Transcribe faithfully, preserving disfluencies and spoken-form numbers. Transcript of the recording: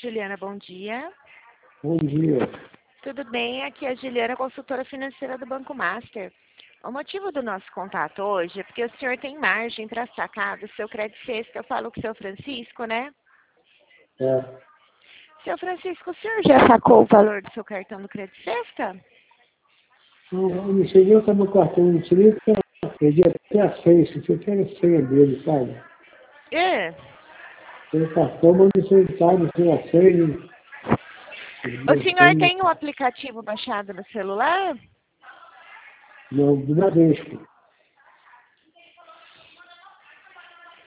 Juliana, bom dia. Bom dia. Tudo bem? Aqui é a Juliana, consultora financeira do Banco Master. O motivo do nosso contato hoje é porque o senhor tem margem para sacar do seu crédito sexta. Eu falo com o seu Francisco, né? É. Seu Francisco, o senhor já sacou o valor do seu cartão do crédito sexta? Eu não sei nem como o cartão, não sei nem que eu perdi até a senha, se eu quero a senha dele, sabe? É. Tem o cartão, mas não sei, sabe, não sei a senha. O senhor tem o aplicativo baixado no celular? Não, do Bradesco.